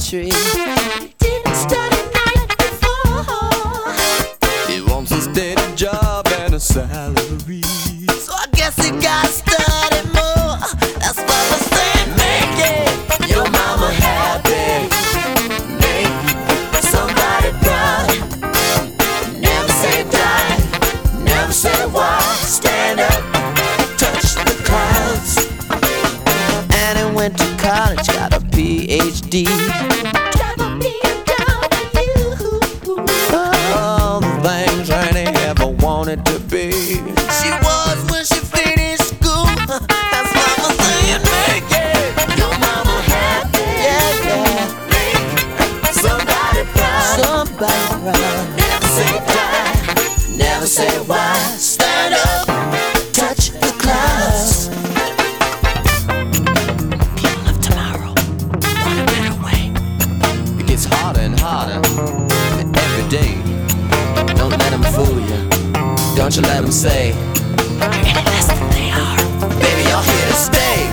tree. Didn't start a night before. He wants a steady job and a salary, so I guess he gotta study more. That's what I say. Make it your mama happy. Make somebody proud. Never say die. Never say why. Stand up, touch the clouds. And he went to college, got a PhD. Drive me down to you. All the things Annie ever wanted to be. She was when she finished school. That's mama saying, make it your mama happy. Yeah, yeah. Make somebody proud. Somebody proud. Never say die. Never say why. Stand up, touch the clouds. People of tomorrow want a better way. It gets harder and harder every day. Don't let them fool you. Don't you let them say you're any less than they are. Baby, you're here to stay.